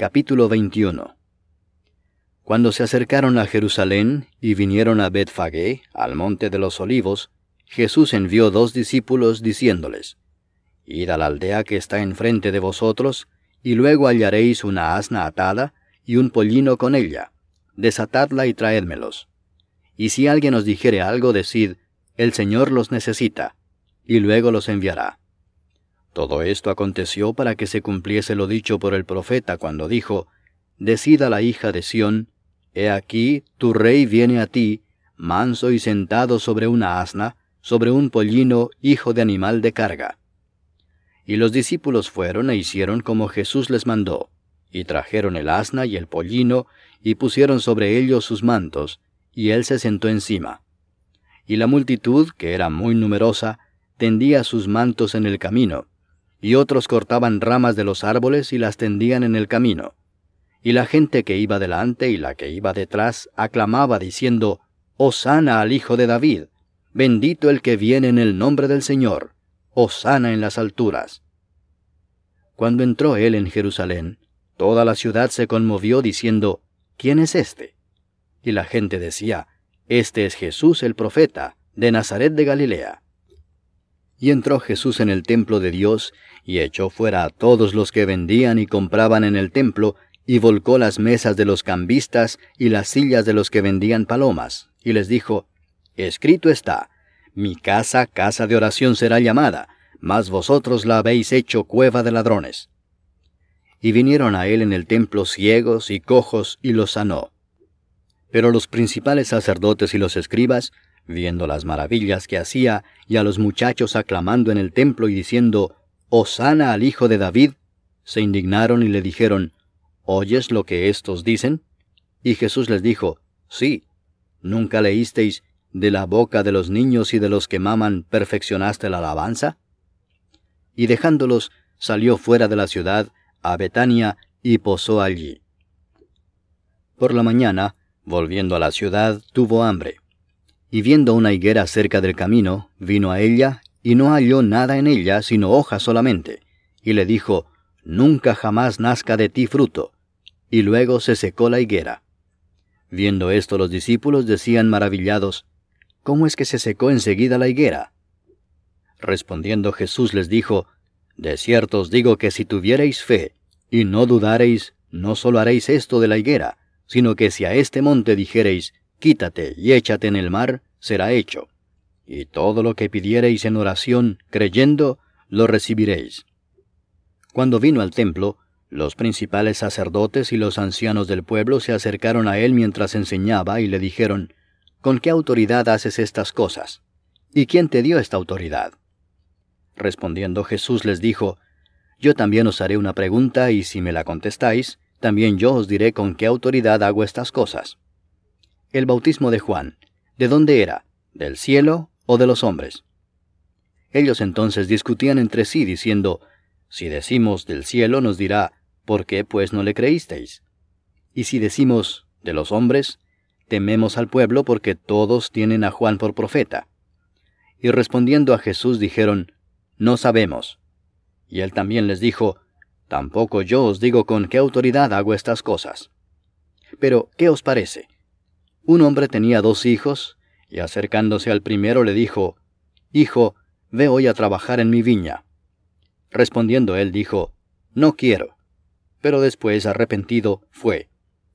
Capítulo 21. Cuando se acercaron a Jerusalén y vinieron a Betfagé, al monte de los Olivos, Jesús envió 2 discípulos diciéndoles: Id a la aldea que está enfrente de vosotros, y luego hallaréis una asna atada y un pollino con ella. Desatadla y traédmelos. Y si alguien os dijere algo, decid: El Señor los necesita, y luego los enviará. Todo esto aconteció para que se cumpliese lo dicho por el profeta cuando dijo: Decid a la hija de Sión: He aquí, tu rey viene a ti, manso y sentado sobre una asna, sobre un pollino, hijo de animal de carga. Y los discípulos fueron e hicieron como Jesús les mandó, y trajeron el asna y el pollino, y pusieron sobre ellos sus mantos, y él se sentó encima. Y la multitud, que era muy numerosa, tendía sus mantos en el camino, y otros cortaban ramas de los árboles y las tendían en el camino. Y la gente que iba delante y la que iba detrás aclamaba diciendo: Hosana al Hijo de David, bendito el que viene en el nombre del Señor, Hosana en las alturas. Cuando entró él en Jerusalén, toda la ciudad se conmovió diciendo: ¿Quién es este? Y la gente decía: Este es Jesús el profeta, de Nazaret de Galilea. Y entró Jesús en el templo de Dios, y echó fuera a todos los que vendían y compraban en el templo, y volcó las mesas de los cambistas y las sillas de los que vendían palomas, y les dijo: Escrito está: Mi casa, casa de oración será llamada, mas vosotros la habéis hecho cueva de ladrones. Y vinieron a él en el templo ciegos y cojos, y los sanó. Pero los principales sacerdotes y los escribas, viendo las maravillas que hacía, y a los muchachos aclamando en el templo y diciendo: Hosana al Hijo de David, se indignaron y le dijeron: ¿Oyes lo que éstos dicen? Y Jesús les dijo: Sí. ¿Nunca leísteis: de la boca de los niños y de los que maman perfeccionaste la alabanza? Y dejándolos, salió fuera de la ciudad, a Betania, y posó allí. Por la mañana, volviendo a la ciudad, tuvo hambre. Y viendo una higuera cerca del camino, vino a ella, y no halló nada en ella, sino hojas solamente. Y le dijo: Nunca jamás nazca de ti fruto. Y luego se secó la higuera. Viendo esto los discípulos decían maravillados: ¿Cómo es que se secó enseguida la higuera? Respondiendo Jesús les dijo: De cierto os digo que si tuviereis fe, y no dudareis, no solo haréis esto de la higuera, sino que si a este monte dijereis: Quítate y échate en el mar, será hecho. Y todo lo que pidiereis en oración, creyendo, lo recibiréis. Cuando vino al templo, los principales sacerdotes y los ancianos del pueblo se acercaron a él mientras enseñaba y le dijeron: ¿Con qué autoridad haces estas cosas? ¿Y quién te dio esta autoridad? Respondiendo Jesús les dijo: Yo también os haré una pregunta, y si me la contestáis, también yo os diré con qué autoridad hago estas cosas. El bautismo de Juan, ¿de dónde era? ¿Del cielo o de los hombres? Ellos entonces discutían entre sí, diciendo: Si decimos del cielo, nos dirá: ¿Por qué pues no le creísteis? Y si decimos de los hombres, tememos al pueblo, porque todos tienen a Juan por profeta. Y respondiendo a Jesús dijeron: No sabemos. Y él también les dijo: Tampoco yo os digo con qué autoridad hago estas cosas. Pero, ¿qué os parece? Un hombre tenía 2 hijos, y acercándose al primero le dijo: Hijo, ve hoy a trabajar en mi viña. Respondiendo él dijo: No quiero. Pero después, arrepentido, fue.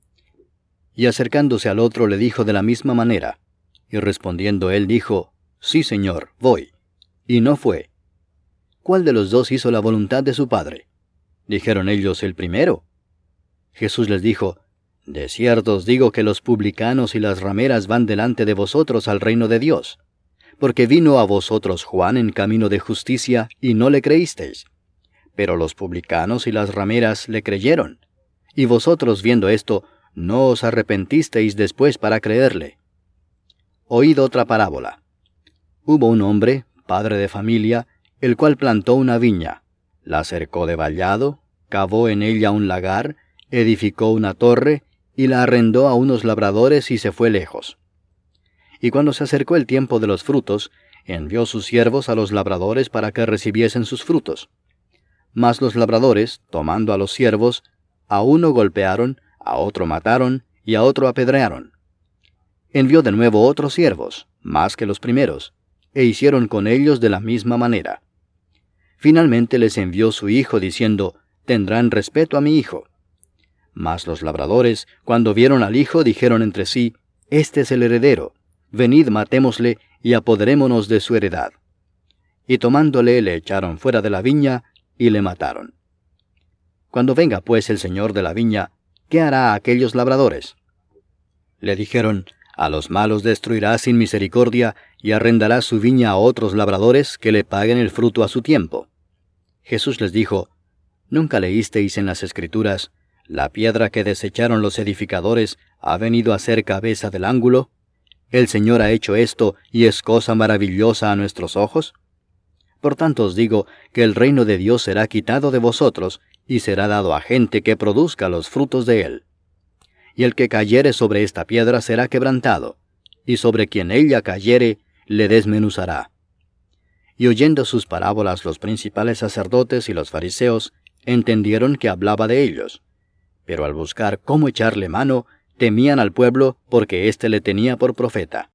Y acercándose al otro le dijo de la misma manera. Y respondiendo él dijo: Sí, Señor, voy. Y no fue. ¿Cuál de los 2 hizo la voluntad de su padre? Dijeron ellos: El primero. Jesús les dijo: De cierto os digo que los publicanos y las rameras van delante de vosotros al reino de Dios. Porque vino a vosotros Juan en camino de justicia, y no le creísteis. Pero los publicanos y las rameras le creyeron. Y vosotros, viendo esto, no os arrepentisteis después para creerle. Oíd otra parábola. Hubo un hombre, padre de familia, el cual plantó una viña, la cercó de vallado, cavó en ella un lagar, edificó una torre, y la arrendó a unos labradores y se fue lejos. Y cuando se acercó el tiempo de los frutos, envió sus siervos a los labradores para que recibiesen sus frutos. Mas los labradores, tomando a los siervos, A uno golpearon, a otro mataron, y a otro apedrearon. Envió de nuevo otros siervos, más que los primeros, e hicieron con ellos de la misma manera. Finalmente les envió su hijo, diciendo, tendrán respeto a mi hijo. Mas los labradores, cuando vieron al hijo, dijeron entre sí, este es el heredero, venid matémosle, y apoderémonos de su heredad. Y tomándole, le echaron fuera de la viña, y le mataron. Cuando venga pues el señor de la viña, ¿qué hará a aquellos labradores? Le dijeron, a los malos destruirá sin misericordia, y arrendará su viña a otros labradores que le paguen el fruto a su tiempo. Jesús les dijo, ¿nunca leísteis en las Escrituras, la piedra que desecharon los edificadores ha venido a ser cabeza del ángulo? El Señor ha hecho esto, y es cosa maravillosa a nuestros ojos. Por tanto os digo que el reino de Dios será quitado de vosotros, y será dado a gente que produzca los frutos de él. Y el que cayere sobre esta piedra será quebrantado, y sobre quien ella cayere, le desmenuzará. Y oyendo sus parábolas los principales sacerdotes y los fariseos, entendieron que hablaba de ellos. Pero al buscar cómo echarle mano, temían al pueblo, porque éste le tenía por profeta.